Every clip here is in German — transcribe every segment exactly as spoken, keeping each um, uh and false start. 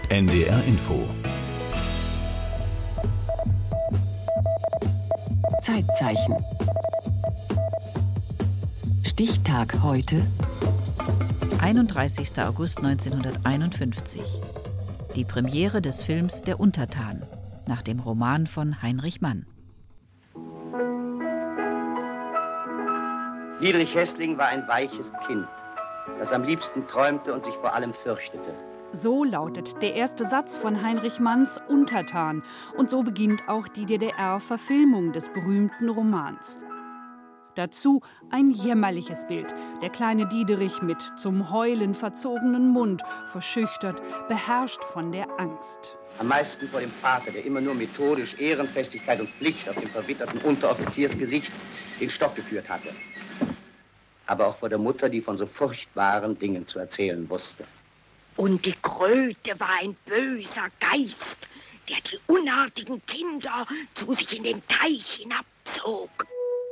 N D R Info. Zeitzeichen. Stichtag heute. einunddreißigster August neunzehnhunderteinundfünfzig. Die Premiere des Films Der Untertan, nach dem Roman von Heinrich Mann. Dietrich Hässling war ein weiches Kind, das am liebsten träumte und sich vor allem fürchtete. So lautet der erste Satz von Heinrich Manns Untertan. Und so beginnt auch die D D R-Verfilmung des berühmten Romans. Dazu ein jämmerliches Bild. Der kleine Diederich mit zum Heulen verzogenen Mund, verschüchtert, beherrscht von der Angst. Am meisten vor dem Vater, der immer nur methodisch Ehrenfestigkeit und Pflicht auf dem verwitterten Unteroffiziersgesicht den Stock geführt hatte. Aber auch vor der Mutter, die von so furchtbaren Dingen zu erzählen wusste. Und die Kröte war ein böser Geist, der die unartigen Kinder zu sich in den Teich hinabzog.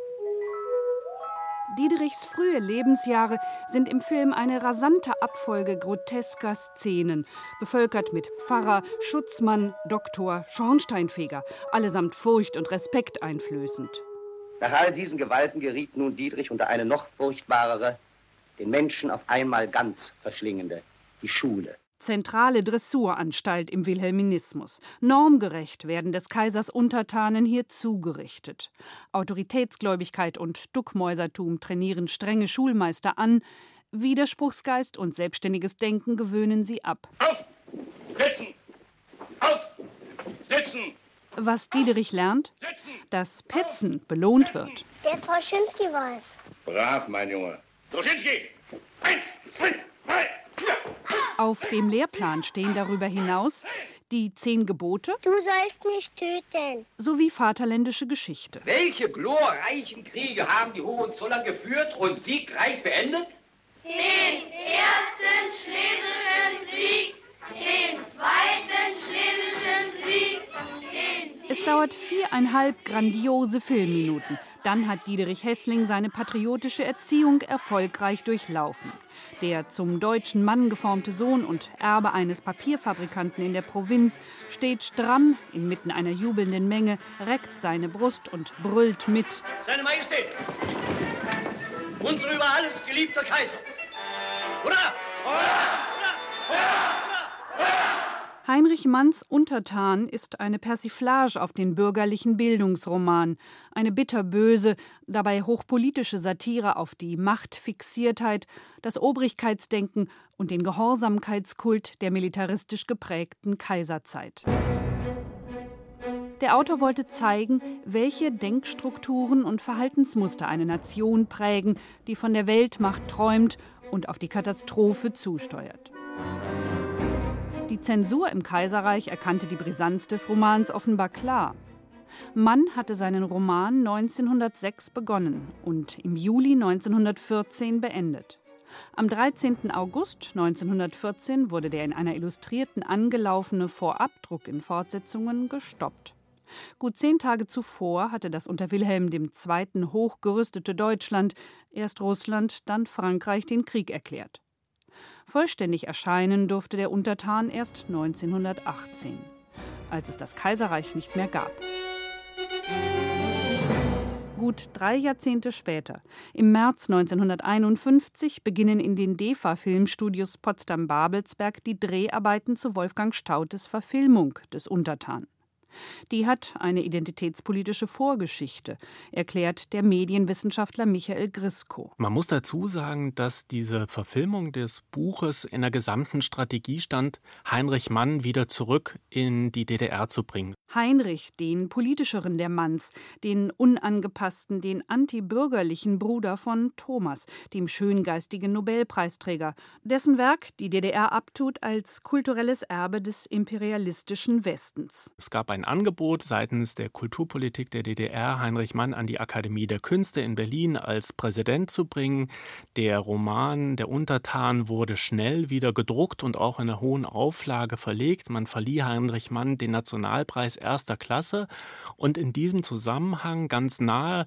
Diederichs frühe Lebensjahre sind im Film eine rasante Abfolge grotesker Szenen, bevölkert mit Pfarrer, Schutzmann, Doktor, Schornsteinfeger, allesamt Furcht und Respekt einflößend. Nach all diesen Gewalten geriet nun Dietrich unter eine noch furchtbarere, den Menschen auf einmal ganz verschlingende, die Schule. Zentrale Dressuranstalt im Wilhelminismus. Normgerecht werden des Kaisers Untertanen hier zugerichtet. Autoritätsgläubigkeit und Duckmäusertum trainieren strenge Schulmeister an. Widerspruchsgeist und selbstständiges Denken gewöhnen sie ab. Auf! Sitzen! Auf! Sitzen! Was Diederich lernt? Dass Petzen belohnt wird. Der Troschinski weiß. Brav, mein Junge. Troschinski! Eins, zwei, drei, vier! Auf dem Lehrplan stehen darüber hinaus die zehn Gebote. Du sollst nicht töten. Sowie vaterländische Geschichte. Welche glorreichen Kriege haben die Hohenzollern geführt und siegreich beendet? Den ersten Schlesischen Krieg, den zweiten Schlesischen Krieg, den Es dauert viereinhalb grandiose Filmminuten. Dann hat Dietrich Hässling seine patriotische Erziehung erfolgreich durchlaufen. Der zum deutschen Mann geformte Sohn und Erbe eines Papierfabrikanten in der Provinz steht stramm inmitten einer jubelnden Menge, reckt seine Brust und brüllt mit. Seine Majestät, unser über alles geliebter Kaiser. Hurra! Hurra! Hurra! Hurra! Heinrich Manns Untertan ist eine Persiflage auf den bürgerlichen Bildungsroman, eine bitterböse, dabei hochpolitische Satire auf die Machtfixiertheit, das Obrigkeitsdenken und den Gehorsamkeitskult der militaristisch geprägten Kaiserzeit. Der Autor wollte zeigen, welche Denkstrukturen und Verhaltensmuster eine Nation prägen, die von der Weltmacht träumt und auf die Katastrophe zusteuert. Die Zensur im Kaiserreich erkannte die Brisanz des Romans offenbar klar. Mann hatte seinen Roman neunzehnhundertsechs begonnen und im Juli neunzehnhundertvierzehn beendet. Am dreizehnten August neunzehnhundertvierzehn wurde der in einer Illustrierten angelaufene Vorabdruck in Fortsetzungen gestoppt. Gut zehn Tage zuvor hatte das unter Wilhelm der Zweite. Hochgerüstete Deutschland, erst Russland, dann Frankreich, den Krieg erklärt. Vollständig erscheinen durfte der Untertan erst neunzehnhundertachtzehn, als es das Kaiserreich nicht mehr gab. Gut drei Jahrzehnte später, im März neunzehnhunderteinundfünfzig, beginnen in den D E F A-Filmstudios Potsdam-Babelsberg die Dreharbeiten zu Wolfgang Staudtes Verfilmung des Untertan. Die hat eine identitätspolitische Vorgeschichte, erklärt der Medienwissenschaftler Michael Grisko. Man muss dazu sagen, dass diese Verfilmung des Buches in der gesamten Strategie stand, Heinrich Mann wieder zurück in die D D R zu bringen. Heinrich, den politischeren der Manns, den unangepassten, den antibürgerlichen Bruder von Thomas, dem schöngeistigen Nobelpreisträger, dessen Werk die D D R abtut als kulturelles Erbe des imperialistischen Westens. Es gab ein Angebot seitens der Kulturpolitik der D D R, Heinrich Mann an die Akademie der Künste in Berlin als Präsident zu bringen. Der Roman Der Untertan wurde schnell wieder gedruckt und auch in einer hohen Auflage verlegt. Man verlieh Heinrich Mann den Nationalpreis erster Klasse und in diesem Zusammenhang ganz nahe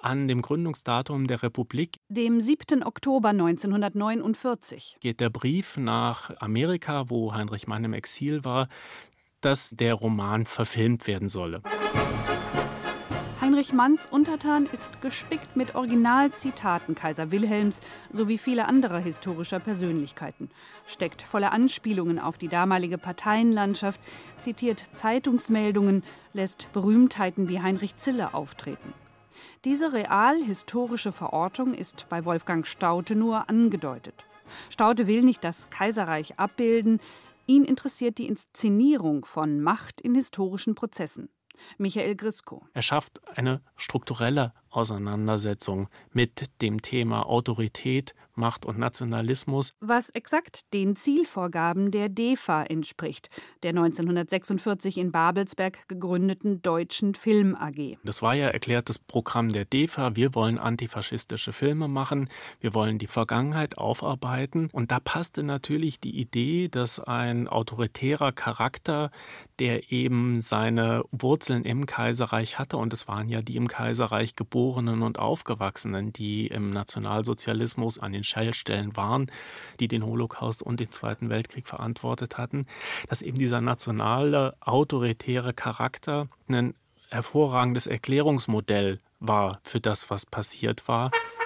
An dem Gründungsdatum der Republik, dem siebten Oktober neunzehnhundertneunundvierzig, geht der Brief nach Amerika, wo Heinrich Mann im Exil war, dass der Roman verfilmt werden solle. Heinrich Manns Untertan ist gespickt mit Originalzitaten Kaiser Wilhelms sowie vieler anderer historischer Persönlichkeiten, steckt voller Anspielungen auf die damalige Parteienlandschaft, zitiert Zeitungsmeldungen, lässt Berühmtheiten wie Heinrich Zille auftreten. Diese real-historische Verortung ist bei Wolfgang Staudte nur angedeutet. Staudte will nicht das Kaiserreich abbilden, ihn interessiert die Inszenierung von Macht in historischen Prozessen. Michael Grisko. Er schafft eine strukturelle Auseinandersetzung mit dem Thema Autorität, Macht und Nationalismus. Was exakt den Zielvorgaben der D E F A entspricht, der neunzehnhundertsechsundvierzig in Babelsberg gegründeten Deutschen Film A G. Das war ja erklärtes Programm der D E F A. Wir wollen antifaschistische Filme machen, wir wollen die Vergangenheit aufarbeiten. Und da passte natürlich die Idee, dass ein autoritärer Charakter, der eben seine Wurzeln im Kaiserreich hatte, und es waren ja die im Kaiserreich Geborenen und Aufgewachsenen, die im Nationalsozialismus an den Schaltstellen waren, die den Holocaust und den Zweiten Weltkrieg verantwortet hatten, dass eben dieser nationale, autoritäre Charakter ein hervorragendes Erklärungsmodell war für das, was passiert war.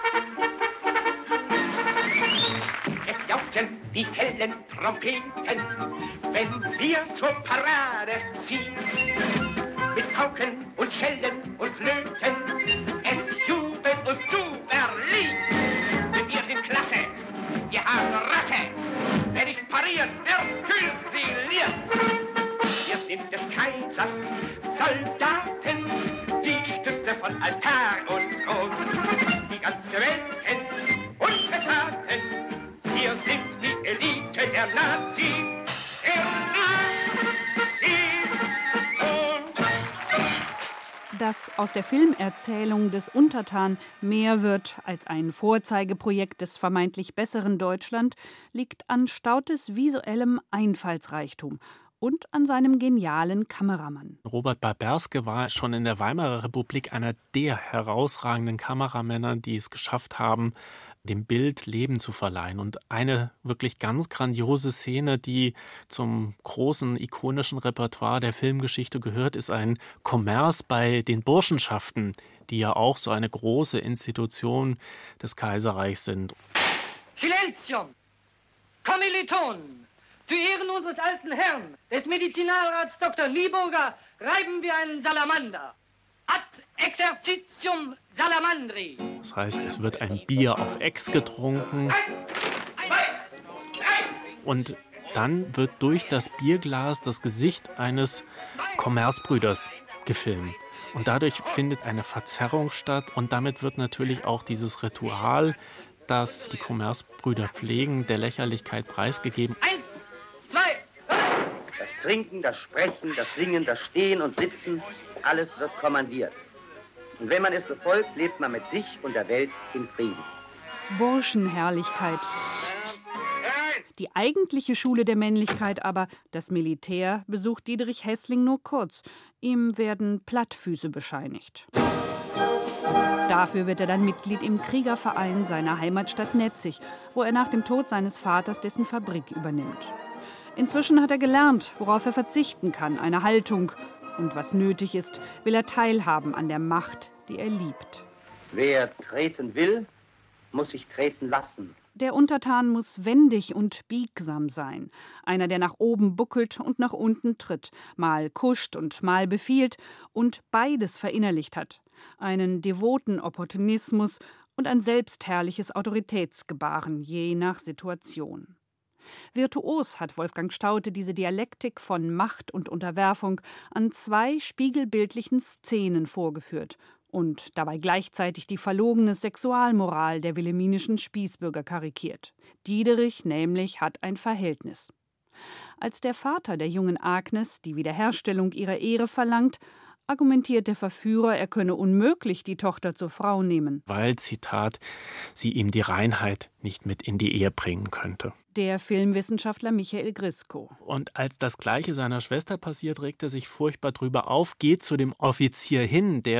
Es jauchzen die hellen Trompeten, wenn wir zur Parade ziehen. Mit Pauken und Schellen und Flöten, es jubelt uns zu Berlin. Denn wir sind klasse, wir haben Rasse, wer nicht pariert, wird fusiliert. Wir sind des Kaisers Soldaten, die Stütze von Altar und Thron. Die ganze Welt kennt unsere Taten, wir sind die Elite der Nazi, der Nazi. Dass aus der Filmerzählung des Untertan mehr wird als ein Vorzeigeprojekt des vermeintlich besseren Deutschland, liegt an Staudtes visuellem Einfallsreichtum und an seinem genialen Kameramann. Robert Barberske war schon in der Weimarer Republik einer der herausragenden Kameramänner, die es geschafft haben, dem Bild Leben zu verleihen. Und eine wirklich ganz grandiose Szene, die zum großen ikonischen Repertoire der Filmgeschichte gehört, ist ein Kommers bei den Burschenschaften, die ja auch so eine große Institution des Kaiserreichs sind. Silenzium! Kommilitonen! Zu Ehren unseres alten Herrn, des Medizinalrats Doktor Nieburger, reiben wir einen Salamander. Ad exercitium salamandri. Das heißt, es wird ein Bier auf Ex getrunken und dann wird durch das Bierglas das Gesicht eines Kommersbrüders gefilmt. Und dadurch findet eine Verzerrung statt und damit wird natürlich auch dieses Ritual, das die Kommersbrüder pflegen, der Lächerlichkeit preisgegeben. Eins, zwei, das Trinken, das Sprechen, das Singen, das Stehen und Sitzen, alles wird kommandiert. Und wenn man es befolgt, lebt man mit sich und der Welt in Frieden. Burschenherrlichkeit. Die eigentliche Schule der Männlichkeit aber, das Militär, besucht Dietrich Hässling nur kurz. Ihm werden Plattfüße bescheinigt. Dafür wird er dann Mitglied im Kriegerverein seiner Heimatstadt Netzig, wo er nach dem Tod seines Vaters dessen Fabrik übernimmt. Inzwischen hat er gelernt, worauf er verzichten kann, eine Haltung. Und was nötig ist, will er teilhaben an der Macht, die er liebt. Wer treten will, muss sich treten lassen. Der Untertan muss wendig und biegsam sein. Einer, der nach oben buckelt und nach unten tritt, mal kuscht und mal befiehlt und beides verinnerlicht hat. Einen devoten Opportunismus und ein selbstherrliches Autoritätsgebaren, je nach Situation. Virtuos hat Wolfgang Staudte diese Dialektik von Macht und Unterwerfung an zwei spiegelbildlichen Szenen vorgeführt und dabei gleichzeitig die verlogene Sexualmoral der wilhelminischen Spießbürger karikiert. Diederich nämlich hat ein Verhältnis. Als der Vater der jungen Agnes die Wiederherstellung ihrer Ehre verlangt, argumentiert der Verführer, er könne unmöglich die Tochter zur Frau nehmen. Weil, Zitat, sie ihm die Reinheit nicht mit in die Ehe bringen könnte. Der Filmwissenschaftler Michael Grisko. Und als das Gleiche seiner Schwester passiert, regt er sich furchtbar drüber auf, geht zu dem Offizier hin, der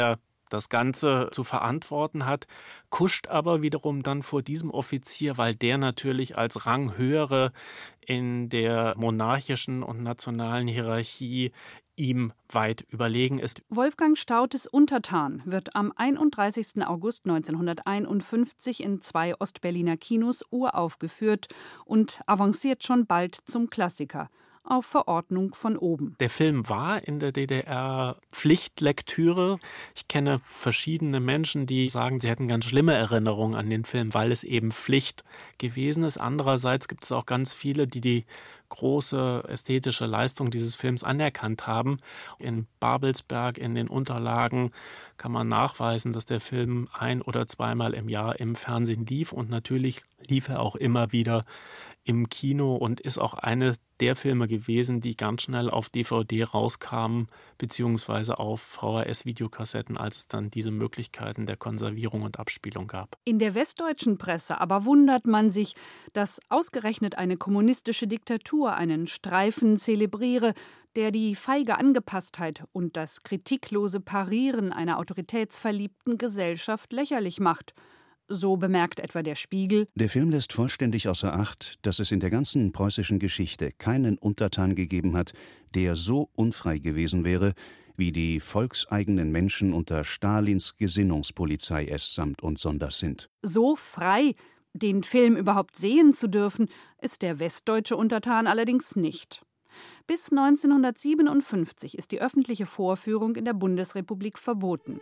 das Ganze zu verantworten hat, kuscht aber wiederum dann vor diesem Offizier, weil der natürlich als Ranghöhere in der monarchischen und nationalen Hierarchie ihm weit überlegen ist. Wolfgang Staudtes Untertan wird am einunddreißigsten August neunzehnhunderteinundfünfzig in zwei Ostberliner Kinos uraufgeführt und avanciert schon bald zum Klassiker. Auf Verordnung von oben. Der Film war in der D D R Pflichtlektüre. Ich kenne verschiedene Menschen, die sagen, sie hätten ganz schlimme Erinnerungen an den Film, weil es eben Pflicht gewesen ist. Andererseits gibt es auch ganz viele, die die große ästhetische Leistung dieses Films anerkannt haben. In Babelsberg, in den Unterlagen kann man nachweisen, dass der Film ein- oder zweimal im Jahr im Fernsehen lief. Und natürlich lief er auch immer wieder im Kino und ist auch eine der Filme gewesen, die ganz schnell auf D V D rauskamen, beziehungsweise auf V H S-Videokassetten, als es dann diese Möglichkeiten der Konservierung und Abspielung gab. In der westdeutschen Presse aber wundert man sich, dass ausgerechnet eine kommunistische Diktatur einen Streifen zelebriere, der die feige Angepasstheit und das kritiklose Parieren einer autoritätsverliebten Gesellschaft lächerlich macht. So bemerkt etwa der Spiegel: Der Film lässt vollständig außer Acht, dass es in der ganzen preußischen Geschichte keinen Untertan gegeben hat, der so unfrei gewesen wäre, wie die volkseigenen Menschen unter Stalins Gesinnungspolizei es samt und sonders sind. So frei, den Film überhaupt sehen zu dürfen, ist der westdeutsche Untertan allerdings nicht. Bis neunzehnhundertsiebenundfünfzig ist die öffentliche Vorführung in der Bundesrepublik verboten.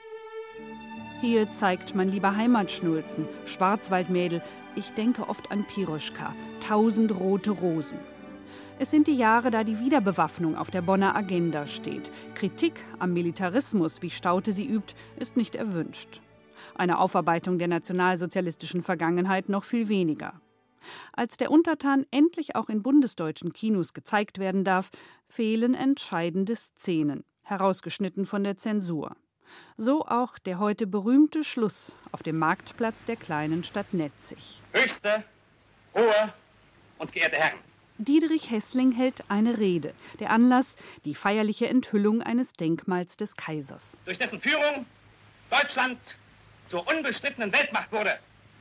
Hier zeigt man lieber Heimatschnulzen, Schwarzwaldmädel, ich denke oft an Piroschka, tausend rote Rosen. Es sind die Jahre, da die Wiederbewaffnung auf der Bonner Agenda steht. Kritik am Militarismus, wie Staudte sie übt, ist nicht erwünscht. Eine Aufarbeitung der nationalsozialistischen Vergangenheit noch viel weniger. Als der Untertan endlich auch in bundesdeutschen Kinos gezeigt werden darf, fehlen entscheidende Szenen, herausgeschnitten von der Zensur. So auch der heute berühmte Schluss auf dem Marktplatz der kleinen Stadt Netzig. Höchste, hohe und geehrte Herren. Dietrich Hässling hält eine Rede. Der Anlass, die feierliche Enthüllung eines Denkmals des Kaisers. Durch dessen Führung Deutschland zur unbestrittenen Weltmacht wurde.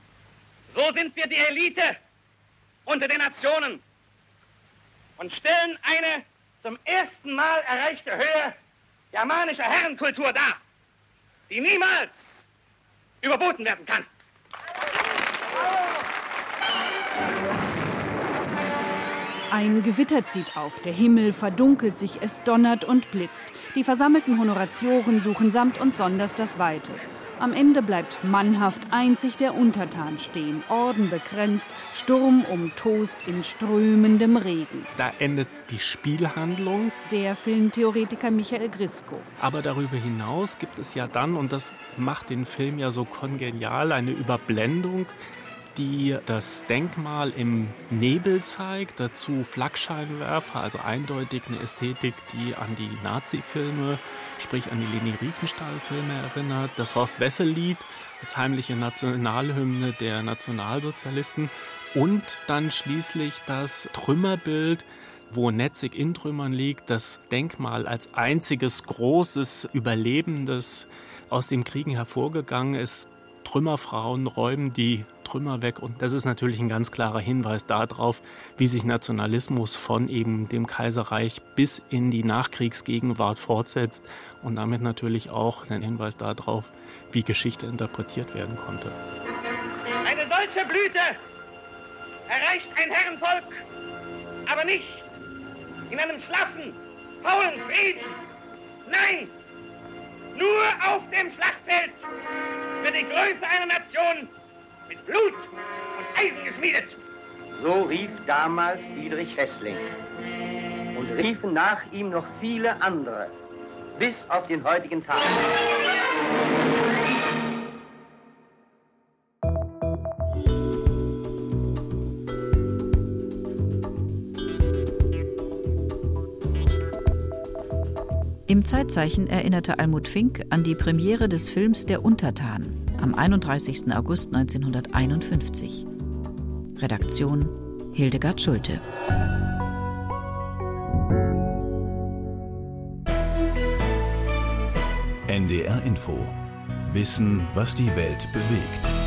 So sind wir die Elite unter den Nationen und stellen eine zum ersten Mal erreichte Höhe germanischer Herrenkultur dar, die niemals überboten werden kann. Ein Gewitter zieht auf, der Himmel verdunkelt sich, es donnert und blitzt. Die versammelten Honoratioren suchen samt und sonders das Weite. Am Ende bleibt mannhaft einzig der Untertan stehen, ordenbekränzt, Sturm um Toast in strömendem Regen. Da endet die Spielhandlung. Der Filmtheoretiker Michael Grisko. Aber darüber hinaus gibt es ja dann, und das macht den Film ja so kongenial, eine Überblendung, die das Denkmal im Nebel zeigt, dazu Flakscheinwerfer, also eindeutig eine Ästhetik, die an die Nazi-Filme, sprich an die Leni Riefenstahl-Filme erinnert. Das Horst-Wessel-Lied als heimliche Nationalhymne der Nationalsozialisten und dann schließlich das Trümmerbild, wo Netzig in Trümmern liegt, das Denkmal als einziges großes Überlebendes aus den Kriegen hervorgegangen ist. Trümmerfrauen räumen die Trümmer weg. Und das ist natürlich ein ganz klarer Hinweis darauf, wie sich Nationalismus von eben dem Kaiserreich bis in die Nachkriegsgegenwart fortsetzt. Und damit natürlich auch ein Hinweis darauf, wie Geschichte interpretiert werden konnte. Eine solche Blüte erreicht ein Herrenvolk, aber nicht in einem schlaffen, faulen Frieden. Nein, nur auf dem Schlachtfeld wird die Größe einer Nation mit Blut und Eisen geschmiedet. So rief damals Dietrich Hässling. Und riefen nach ihm noch viele andere, bis auf den heutigen Tag. Im Zeitzeichen erinnerte Almut Fink an die Premiere des Films Der Untertan am einunddreißigsten August neunzehnhunderteinundfünfzig. Redaktion Hildegard Schulte. N D R Info Wissen, was die Welt bewegt.